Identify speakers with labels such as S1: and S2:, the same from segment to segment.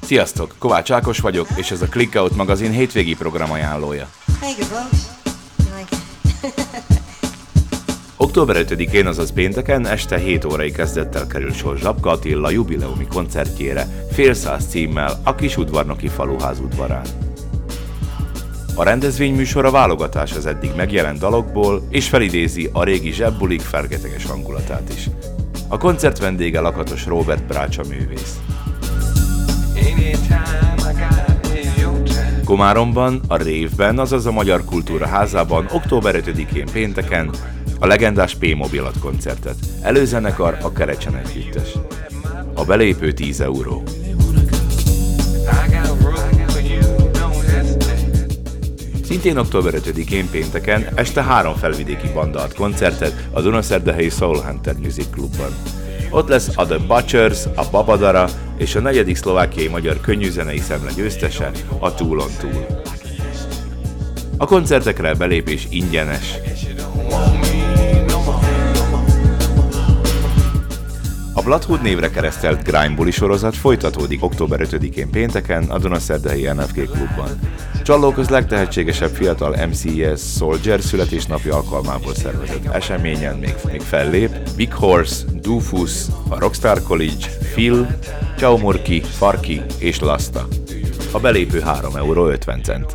S1: Sziasztok! Kovács Ákos vagyok, és ez a Clickout magazin hétvégi program ajánlója. Október 5-én, azaz pénteken este 7 órai kezdettel kerül sor Zsapka Attila jubileumi koncertjére, Fél száz címmel a Kis udvarnoki faluház udvarán. A rendezvényműsor a válogatás az eddig megjelent dalokból, és felidézi a régi zsebbulik fergeteges hangulatát is. A koncert vendége Lakatos Róbert brácsa művész. Komáromban, a Révben, azaz a Magyar Kultúra Házában október 5-én pénteken a legendás P-mobilat koncertet. Előzenekar a Kerecsen együttes. A belépő 10 euró. Szintén október 5-én pénteken este 3 felvidéki banda ad koncertet a Dunaszerdahelyi Soul Hunter Music Clubban. Ott lesz a The Butchers, a Babadara és a 4. szlovákiai magyar könnyűzenei szemle győztese, a Tool on Tool. A koncertekre belépés ingyenes. A Bloodhood névre keresztelt Grime Bully sorozat folytatódik október 5-én pénteken a Dunaszerdahelyi NFK Klubban. Csalló köz legtehetségesebb fiatal MCS Soldier születésnapja alkalmából szervezett eseményen még fellép Big Horse, Dufus, a Rockstar College, Phil, Csaumurki, Farki és Lasta. A belépő 3,50 €.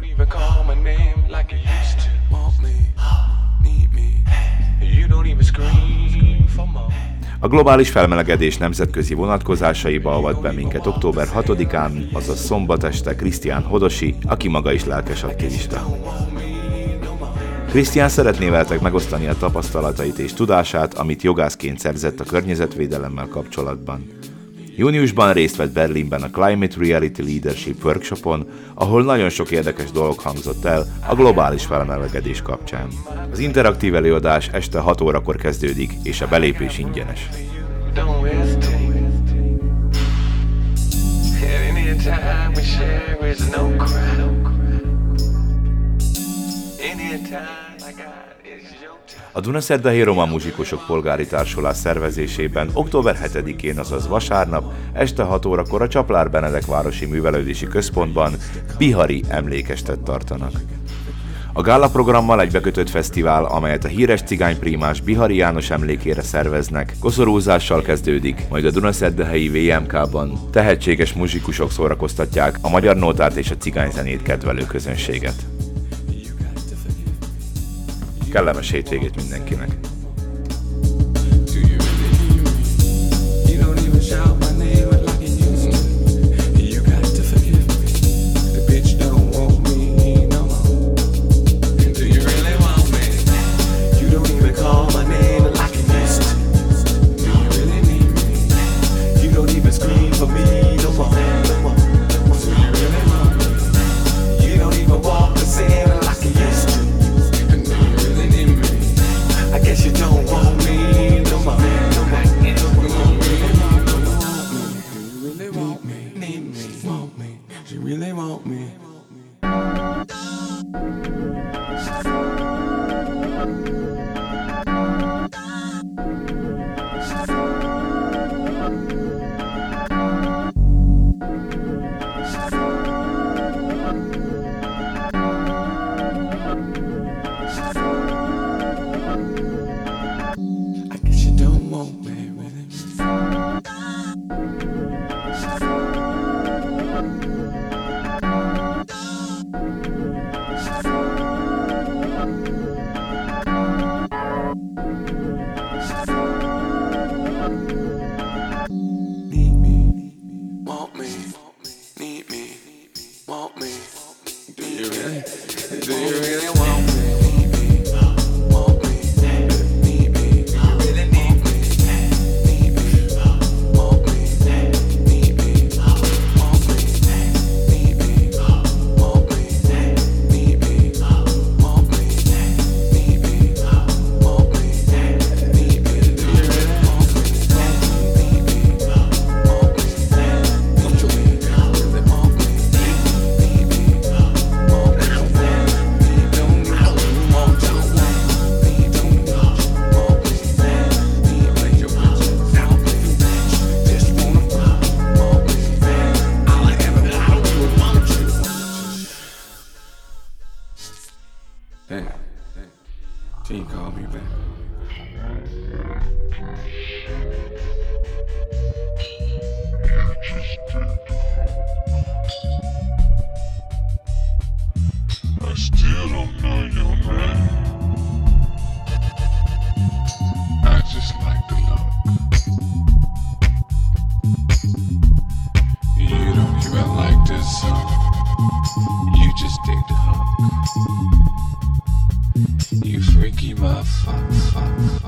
S1: A globális felmelegedés nemzetközi vonatkozásaiba avat be minket október 6-án, azaz szombat este Krisztián Hodosi, aki maga is lelkes aktivista. Krisztián szeretné veletek megosztani a tapasztalatait és tudását, amit jogászként szerzett a környezetvédelemmel kapcsolatban. Júniusban részt vett Berlinben a Climate Reality Leadership Workshopon, ahol nagyon sok érdekes dolog hangzott el a globális felmelegedés kapcsán. Az interaktív előadás este 6 órakor kezdődik, és a belépés ingyenes. A Dunaszerdahelyi Roma Muzsikusok Polgári Társulás szervezésében október 7-én, azaz vasárnap, este 6 órakor a Csaplár Benedek Városi Művelődési Központban Bihari emlékestet tartanak. A gála programmal egy bekötött fesztivál, amelyet a híres cigányprímás Bihari János emlékére szerveznek, koszorúzással kezdődik, majd a Dunaszerdahelyi VMK-ban tehetséges muzsikusok szórakoztatják a magyar nótárt és a cigányzenét kedvelő közönséget. Kellemes hétvégét mindenkinek!
S2: I guess you I still don't know your name. I just like the look. You don't even like this song. You just dig the hook. You freaky motherfucker.